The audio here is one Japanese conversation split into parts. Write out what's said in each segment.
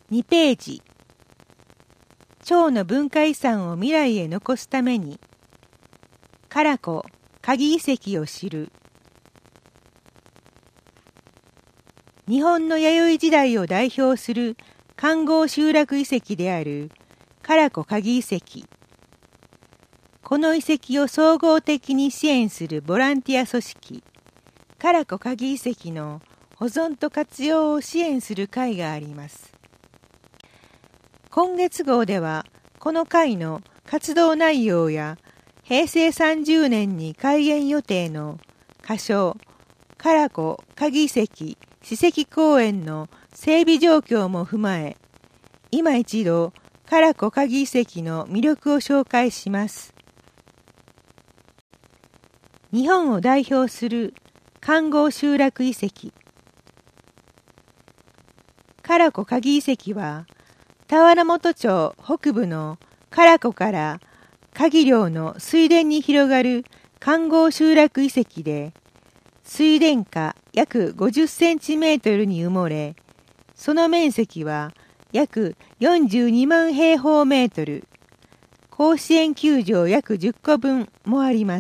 2ページ。町の文化遺産を未来へ残すために、唐子鍵遺跡を知る。日本の弥生時代を代表する環濠集落遺跡である唐子鍵遺跡。この遺跡を総合的に支援するボランティア組織、唐子鍵遺跡の保存と活用を支援する会があります。今月号では、この会の活動内容や、平成30年に開園予定の仮称、唐子鍵遺跡史跡公園の整備状況も踏まえ、今一度、唐子鍵遺跡の魅力を紹介します。日本を代表する環濠集落遺跡。唐子鍵遺跡は、田原本町北部の唐子から鍵寮の水田に広がる環濠集落遺跡で、水田下約50センチメートルに埋もれ、その面積は約42万平方メートル、甲子園球場約10個分もあります。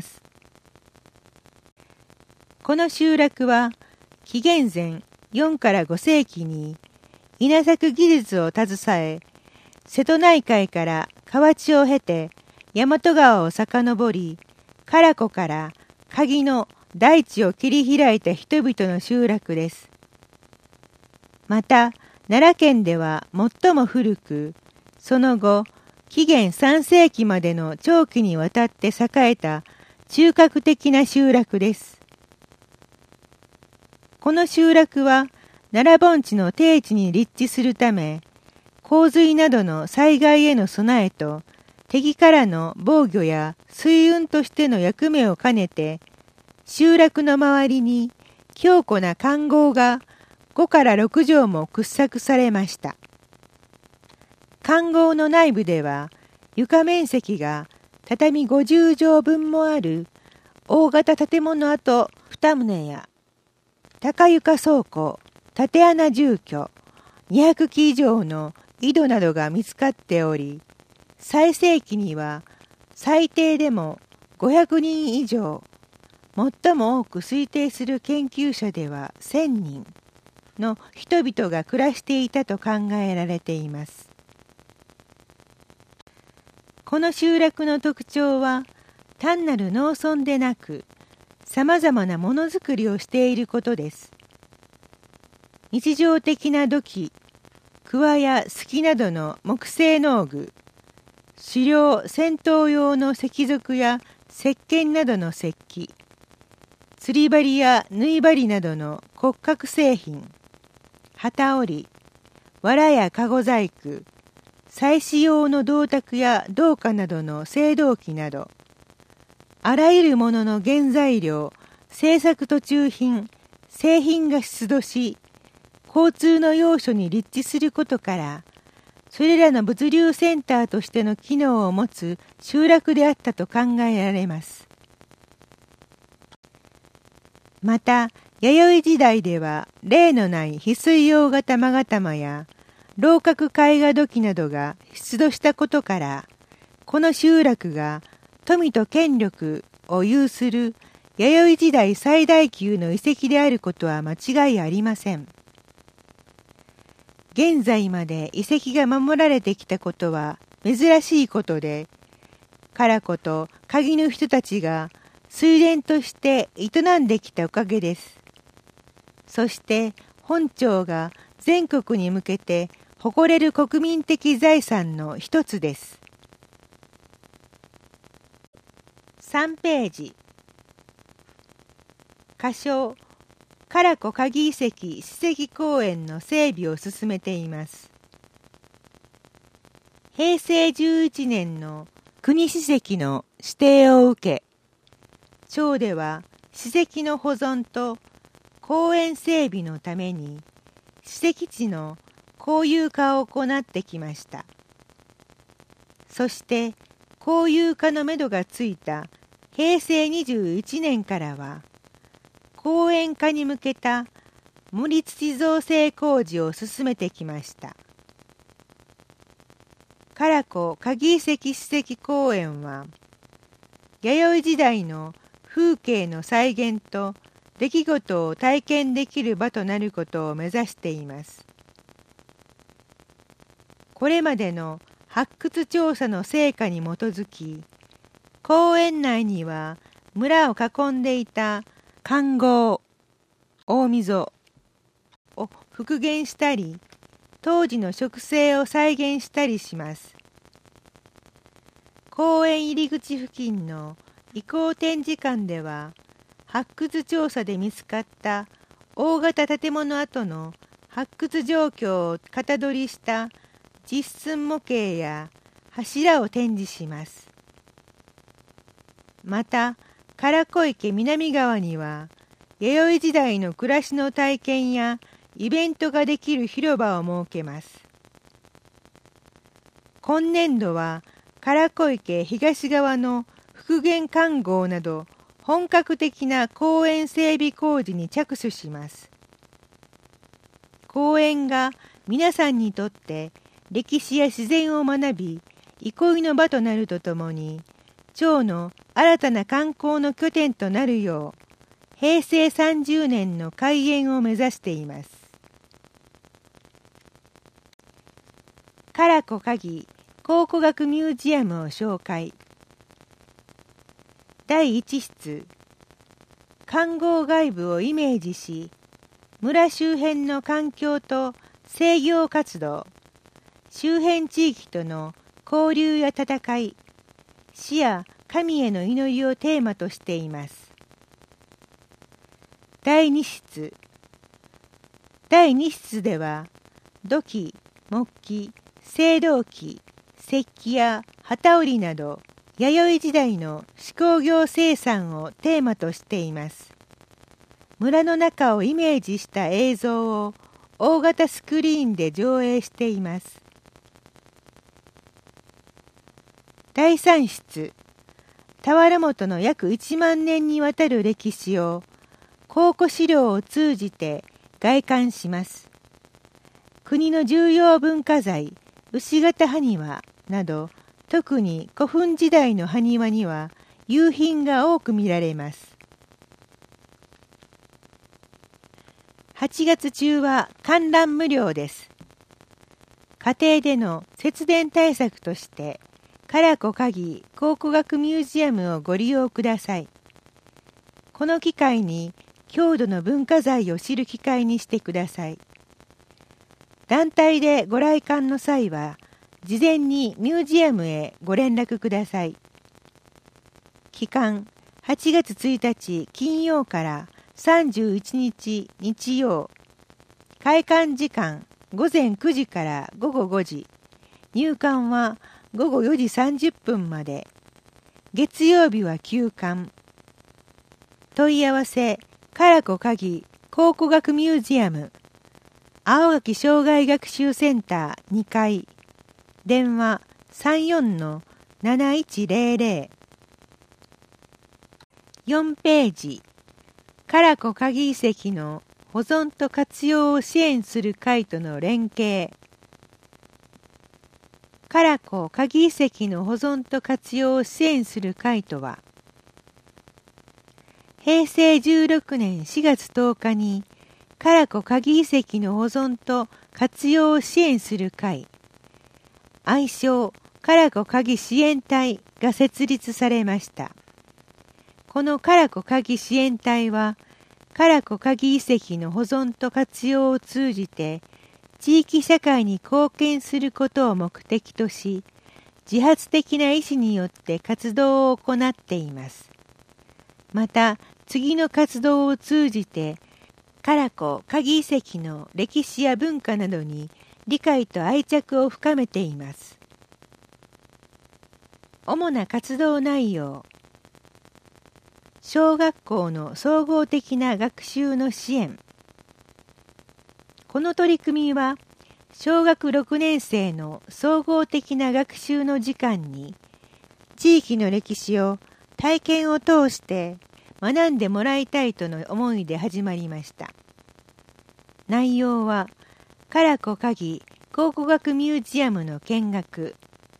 この集落は紀元前4から5世紀に稲作技術を携え、瀬戸内海から河内を経て大和川を遡り、唐子から鍵の大地を切り開いた人々の集落です。また、奈良県では最も古く、その後、紀元3世紀までの長期にわたって栄えた中核的な集落です。この集落は、奈良盆地の低地に立地するため、洪水などの災害への備えと、敵からの防御や水運としての役目を兼ねて、集落の周りに強固な環濠が5から6畳も掘削されました。環濠の内部では、床面積が畳50畳分もある大型建物跡2棟や、高床倉庫、竪穴住居、200基以上の井戸などが見つかっており、最盛期には最低でも500人以上、最も多く推定する研究者では1000人の人々が暮らしていたと考えられています。この集落の特徴は、単なる農村でなく、さまざまなものづくりをしていることです。日常的な土器、桑や杉などの木製農具、狩猟・戦闘用の石属や石鹸などの石器、釣り針や縫い針などの骨格製品、機織り、藁や籠細工、祭祀用の銅鐸や銅貨などの青銅器など、あらゆるものの原材料、製作途中品、製品が出土し、交通の要所に立地することから、それらの物流センターとしての機能を持つ集落であったと考えられます。また、弥生時代では例のない翡翠用型勾玉や楼閣絵画土器などが出土したことから、この集落が富と権力を有する弥生時代最大級の遺跡であることは間違いありません。現在まで遺跡が守られてきたことは珍しいことで、唐子と鍵の人たちが水田として営んできたおかげです。そして本町が全国に向けて誇れる国民的財産の一つです。3ページ。仮称唐子鍵遺跡史跡公園の整備を進めています。平成11年の国史跡の指定を受け、町では史跡の保存と公園整備のために史跡地の公有化を行ってきました。そして公有化のめどがついた平成21年からは、公園化に向けた盛土造成工事を進めてきました。 唐子鍵遺跡史跡公園は、弥生時代の風景の再現と出来事を体験できる場となることを目指しています。これまでの発掘調査の成果に基づき、公園内には村を囲んでいた環濠、大溝を復元したり、当時の植生を再現したりします。公園入り口付近の遺構展示館では、発掘調査で見つかった大型建物跡の発掘状況を型取りした実寸模型や柱を展示します。また、唐子池南側には、弥生時代の暮らしの体験やイベントができる広場を設けます。今年度は唐子池東側の復元環濠など本格的な公園整備工事に着手します。公園が皆さんにとって歴史や自然を学び、憩いの場となるとともに、町の新たな観光の拠点となるよう、平成30年の開園を目指しています。唐子鍵考古学ミュージアムを紹介。第1室、環濠外部をイメージし、村周辺の環境と制御活動、周辺地域との交流や戦い、死や神への祈りをテーマとしています。第2室。第2室では、土器、木器、青銅器、石器や機織りなど、弥生時代の手工業生産をテーマとしています。村の中をイメージした映像を大型スクリーンで上映しています。第3室。俵本の約1万年にわたる歴史を考古資料を通じて外観します。国の重要文化財、牛形埴輪など、特に古墳時代の埴輪には夕品が多く見られます。8月中は観覧無料です。家庭での節電対策として、唐子鍵考古学ミュージアムをご利用ください。この機会に郷土の文化財を知る機会にしてください。団体でご来館の際は、事前にミュージアムへご連絡ください。期間、8月1日金曜から31日日曜。開館時間、午前9時から午後5時。入館は午後4時30分まで。月曜日は休館。問い合わせ、唐子鍵考古学ミュージアム。青垣障害学習センター2階。電話 34-7100。4ページ。唐子鍵遺跡の保存と活用を支援する会との連携。唐子鍵遺跡の保存と活用を支援する会とは、平成16年4月10日に、唐子鍵遺跡の保存と活用を支援する会、愛称唐子鍵支援隊が設立されました。この唐子鍵支援隊は、唐子鍵遺跡の保存と活用を通じて、地域社会に貢献することを目的とし、自発的な意思によって活動を行っています。また、次の活動を通じて、唐子鍵遺跡の歴史や文化などに理解と愛着を深めています。主な活動内容。小学校の総合的な学習の支援。この取り組みは、小学6年生の総合的な学習の時間に、地域の歴史を体験を通して学んでもらいたいとの思いで始まりました。内容は、唐子鍵考古学ミュージアムの見学、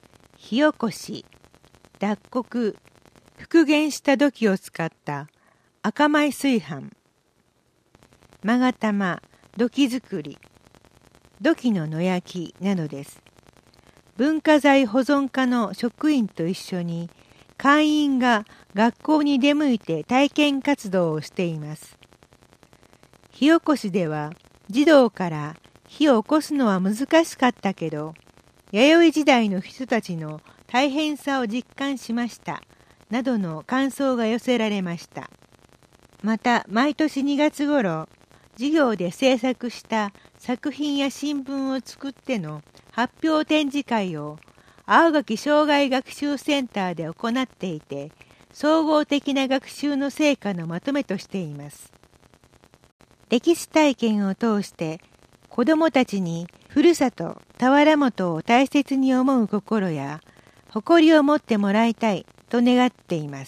火起こし、脱穀、復元した土器を使った赤米炊飯、勾玉、土器作り、土器の野焼きなどです。文化財保存課の職員と一緒に会員が学校に出向いて体験活動をしています。火起こしでは児童から火を起こすのは難しかったけど、弥生時代の人たちの大変さを実感しましたなどの感想が寄せられました。また毎年2月頃、授業で制作した作品や新聞を作っての発表展示会を青垣障害学習センターで行っていて、総合的な学習の成果のまとめとしています。歴史体験を通して子どもたちにふるさと田原本を大切に思う心や誇りを持ってもらいたいと願っています。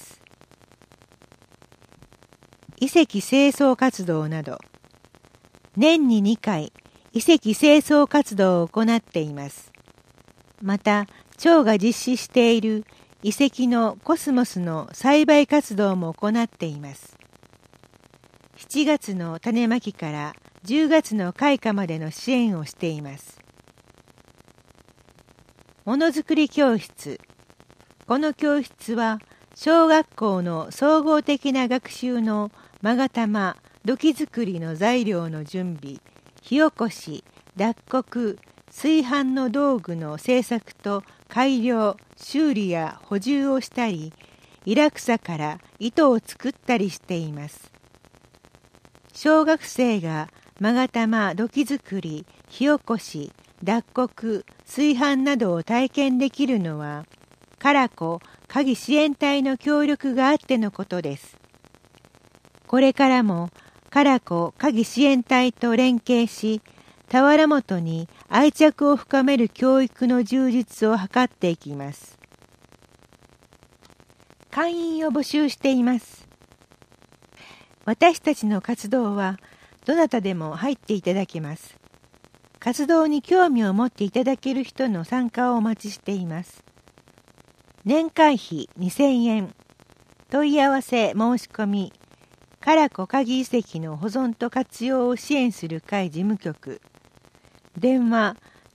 遺跡清掃活動など、年に2回遺跡清掃活動を行っています。また町が実施している遺跡のコスモスの栽培活動も行っています。7月の種まきから10月の開花までの支援をしています。ものづくり教室。この教室は小学校の総合的な学習の勾玉、土器作りの材料の準備、火起こし、脱穀、炊飯の道具の製作と改良、修理や補充をしたり、イラクサから糸を作ったりしています。小学生が勾玉、土器作り、火起こし、脱穀、炊飯などを体験できるのは、唐子科技支援隊の協力があってのことです。これからも唐子科技支援隊と連携し、田原本に愛着を深める教育の充実を図っていきます。会員を募集しています。私たちの活動はどなたでも入っていただけます。活動に興味を持っていただける人の参加をお待ちしています。年会費2000円。問い合わせ申し込み。唐子科技遺跡の保存と活用を支援する会事務局。電話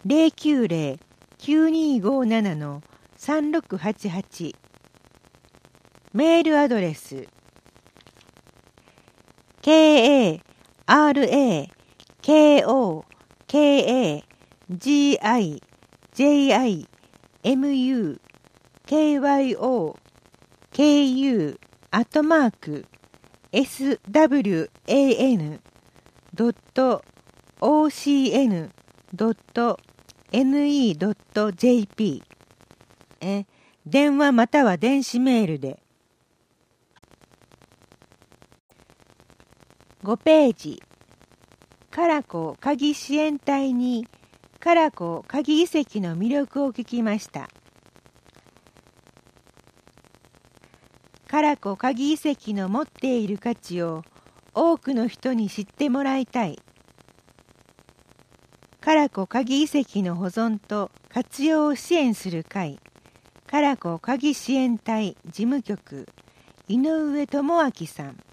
090-9257-3688。メールアドレスswan.kagyo.ocn.ne.jp 電話または電子メールで。5ページ。唐子科技支援隊に唐子科技遺跡の魅力を聞きました。唐子科技遺跡の持っている価値を多くの人に知ってもらいたい。唐子科技遺跡の保存と活用を支援する会、唐子科技支援隊事務局、井上智明さん。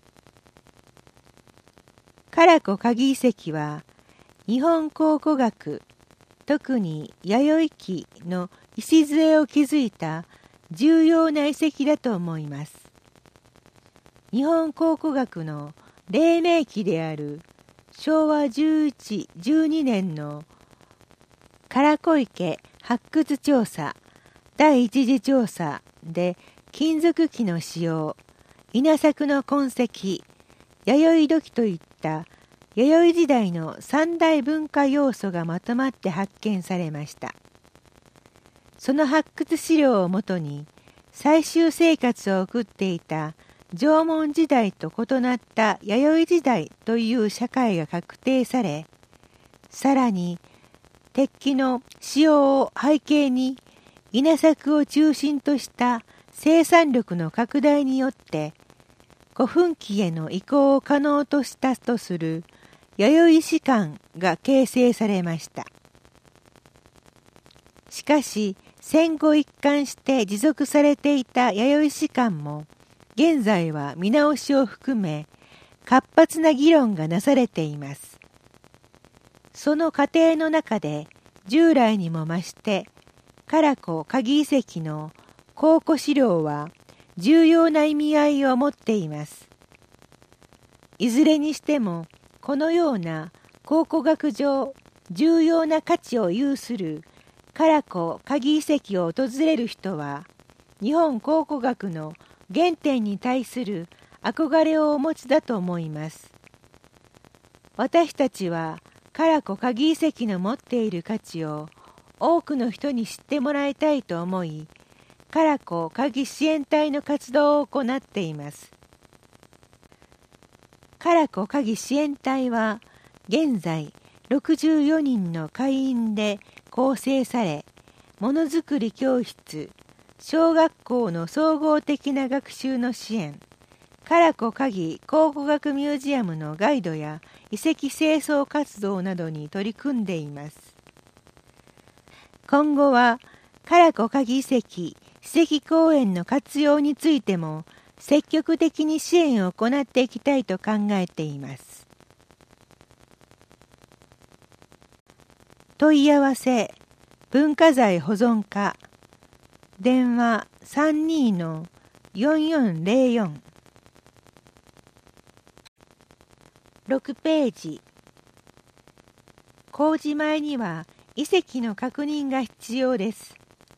唐子科技遺跡は日本考古学、特に弥生期の礎を築いた重要な遺跡だと思います。日本考古学の黎明期である昭和11、12年の唐子池発掘調査第一次調査で金属器の使用、稲作の痕跡、弥生土器といった弥生時代の三大文化要素がまとまって発見されました。その発掘資料をもとに採集生活を送っていた縄文時代と異なった弥生時代という社会が確定され、さらに鉄器の使用を背景に稲作を中心とした生産力の拡大によって古墳器への移行を可能としたとする弥生史観が形成されました。しかし戦後一貫して持続されていた弥生史観も、現在は見直しを含め、活発な議論がなされています。その過程の中で、従来にも増して、唐子鍵遺跡の考古資料は重要な意味合いを持っています。いずれにしても、このような考古学上重要な価値を有する唐子鍵遺跡を訪れる人は、日本考古学の原点に対する憧れをお持ちだと思います。私たちは唐子鍵遺跡の持っている価値を多くの人に知ってもらいたいと思い、唐子鍵支援隊の活動を行っています。唐子鍵支援隊は現在64人の会員で構成され、ものづくり教室、小学校の総合的な学習の支援、唐子鍵考古学ミュージアムのガイドや遺跡清掃活動などに取り組んでいます。今後は唐子鍵遺跡史跡公園の活用についても積極的に支援を行っていきたいと考えています。問い合わせ文化財保存課電話 32-4404 6ページ。工事前には遺跡の確認が必要です。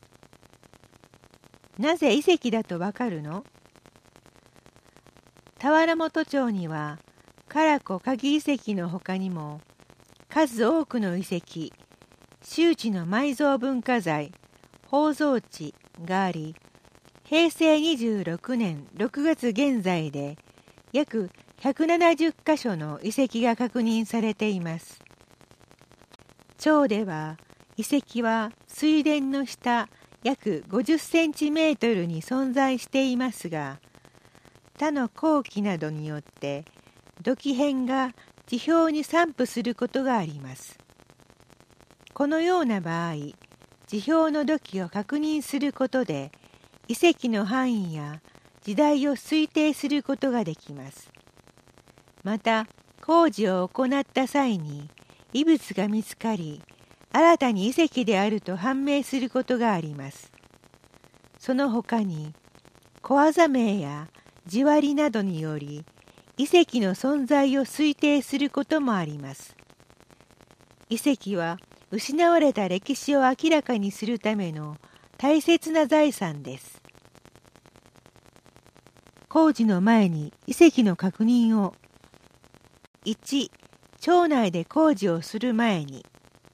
なぜ遺跡だとわかるの？田原本町には唐子鍵遺跡の他にも数多くの遺跡、周知の埋蔵文化財、宝蔵地があり、平成26年6月現在で約170カ所の遺跡が確認されています。町では遺跡は水田の下約50センチメートルに存在していますが、他の工期などによって土器片が地表に散布することがあります。このような場合、地表の土器を確認することで遺跡の範囲や時代を推定することができます。また、工事を行った際に遺物が見つかり、新たに遺跡であると判明することがあります。その他に、小技名や地割りなどにより、遺跡の存在を推定することもあります。遺跡は失われた歴史を明らかにするための大切な財産です。工事の前に遺跡の確認を。1、町内で工事をする前に。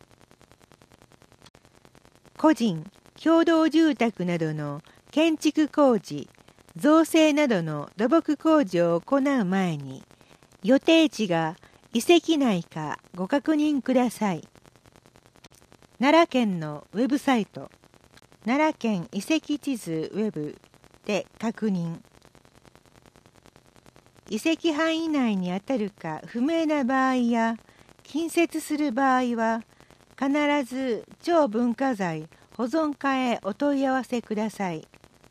個人、共同住宅などの建築工事、造成などの土木工事を行う前に、予定地が遺跡内かご確認ください。奈良県のウェブサイト、奈良県遺跡地図ウェブで確認。遺跡範囲内にあたるか不明な場合や、近接する場合は、必ず町文化財保存課へお問い合わせください。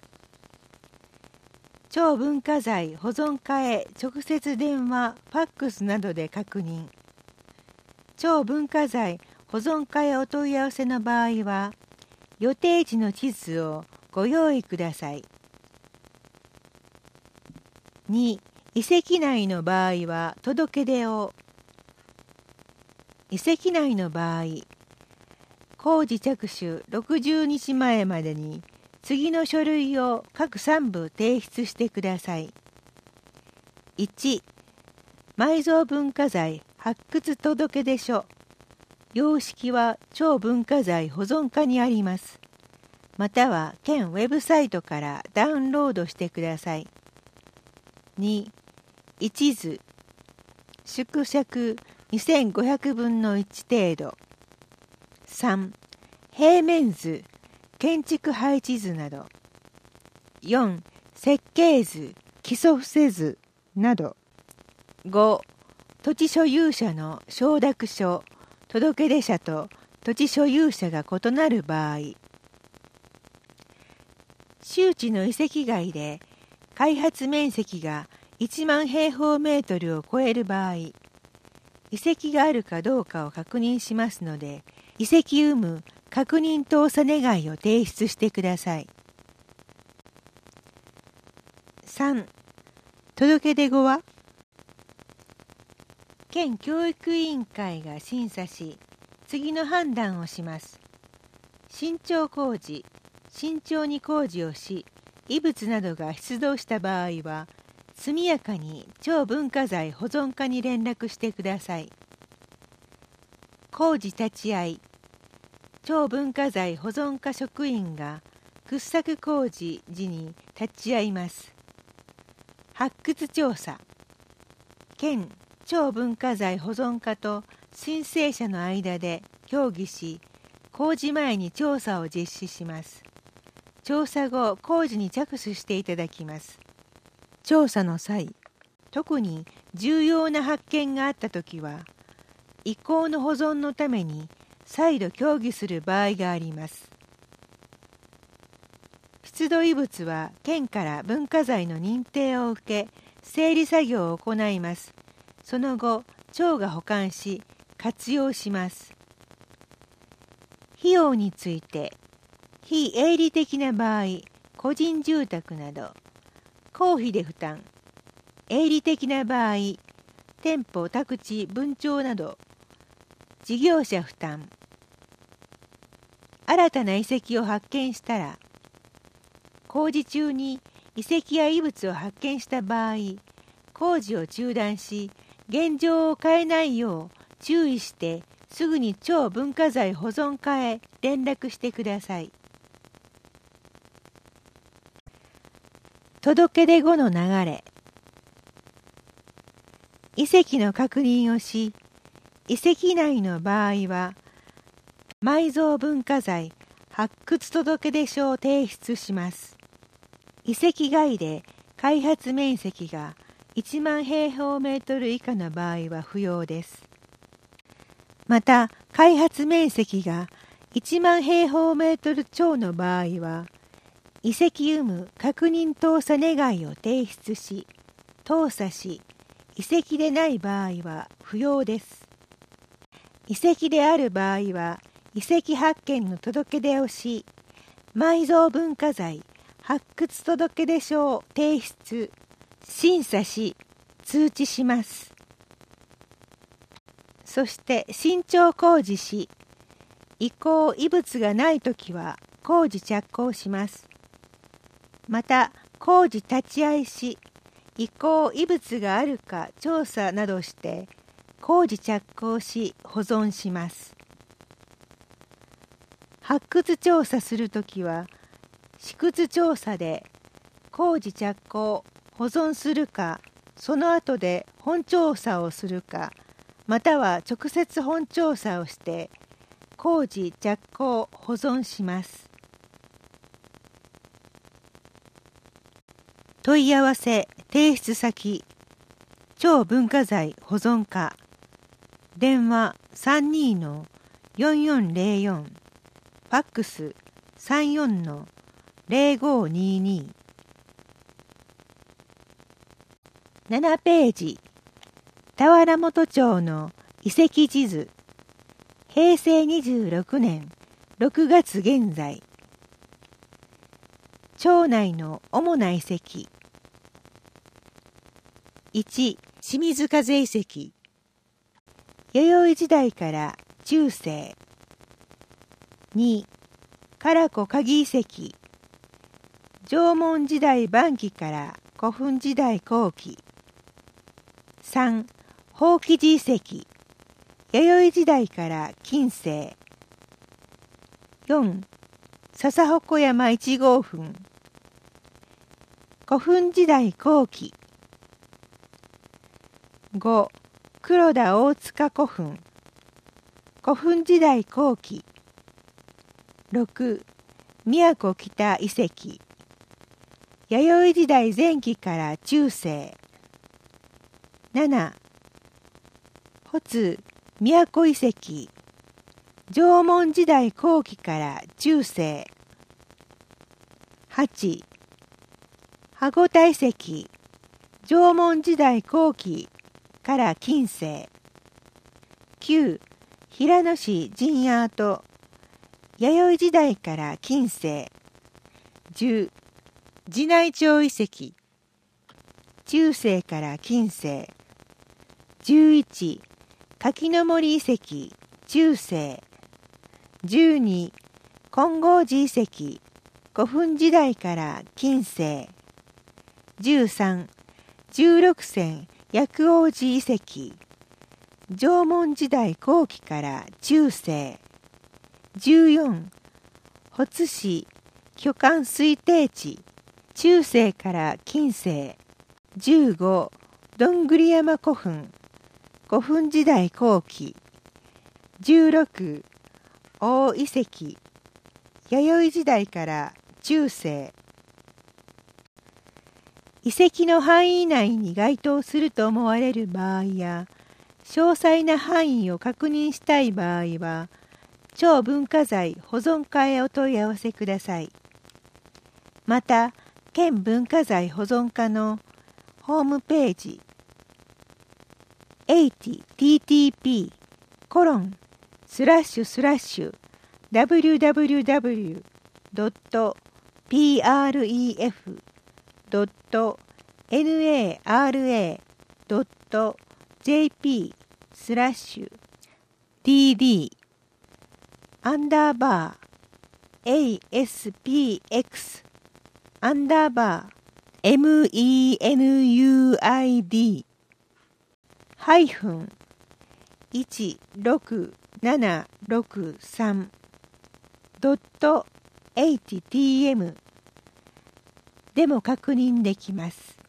町文化財保存課へ直接電話、ファックスなどで確認。町文化財保存課へお問い合わせの場合は、予定地の地図をご用意ください。2、遺跡内の場合は届け出を。遺跡内の場合、工事着手60日前までに次の書類を各3部提出してください。1、埋蔵文化財発掘届出書。様式は町文化財保存課にあります。または県ウェブサイトからダウンロードしてください。2、一図、縮尺2500分の1程度。3、平面図、建築配置図など。4、設計図、基礎伏せ図など。5、土地所有者の承諾書、届出者と土地所有者が異なる場合。 周知の遺跡外で開発面積が1万平方メートルを超える場合、遺跡があるかどうかを確認しますので、遺跡有無確認調査願いを提出してください。3. 届出後は、県教育委員会が審査し、次の判断をします。慎重工事、慎重に工事をし、異物などが出動した場合は、速やかに町文化財保存課に連絡してください。工事立ち会い、町文化財保存課職員が掘削工事時に立ち会います。発掘調査、県町文化財保存課と申請者の間で協議し、工事前に調査を実施します。調査後、工事に着手していただきます。調査の際、特に重要な発見があったときは、遺構の保存のために再度協議する場合があります。出土遺物は県から文化財の認定を受け、整理作業を行います。その後、町が保管し、活用します。費用について、非営利的な場合、個人住宅など、公費で負担、営利的な場合、店舗、宅地、分庁など、事業者負担。新たな遺跡を発見したら、工事中に遺跡や遺物を発見した場合、工事を中断し、現状を変えないよう注意して、すぐに町文化財保存課へ連絡してください。届出後の流れ。遺跡の確認をし、遺跡内の場合は、埋蔵文化財発掘届出書を提出します。遺跡外で開発面積が1万平方メートル以下の場合は不要です。また、開発面積が1万平方メートル超の場合は、遺跡有無確認調査願いを提出し、調査し、遺跡でない場合は不要です。遺跡である場合は、遺跡発見の届け出をし、埋蔵文化財発掘届出書を提出、審査し、通知します。そして慎重工事し、遺構遺物がないときは工事着工します。また工事立ち会いし、遺構遺物があるか調査などして工事着工し保存します。発掘調査するときは、試掘調査で工事着工保存するか、その後で本調査をするか、または直接本調査をして工事着工保存します。問い合わせ提出先、町文化財保存課、電話 32-4404、ファックス 34-0522。7ページ、田原本町の遺跡地図、平成26年6月現在。町内の主な遺跡。1、清水風遺跡。弥生時代から中世。2、唐子鍵遺跡。縄文時代晩期から古墳時代後期。3、宝吉寺遺跡。弥生時代から近世。4、笹鉾山1号墳。古墳時代後期。5、黒田大塚古墳。古墳時代後期。6、宮古北遺跡。弥生時代前期から中世。7、保津宮古遺跡。縄文時代後期から中世。 8、羽子田遺跡、縄文時代後期から近世。9、平野市陣跡、弥生時代から近世。10、寺内町遺跡、中世から近世。11、柿の森遺跡、中世。12、金剛寺遺跡、古墳時代から近世。13、16世薬王寺遺跡、縄文時代後期から中世。14、保津市巨漢推定地、中世から近世。15、どんぐり山古墳、古墳時代後期。16、大遺跡、弥生時代から中世。遺跡の範囲内に該当すると思われる場合や、詳細な範囲を確認したい場合は、超文化財保存課へお問い合わせください。また、県文化財保存課のホームページ、www.prexandaba.spx-1663.8tm でも確認できます。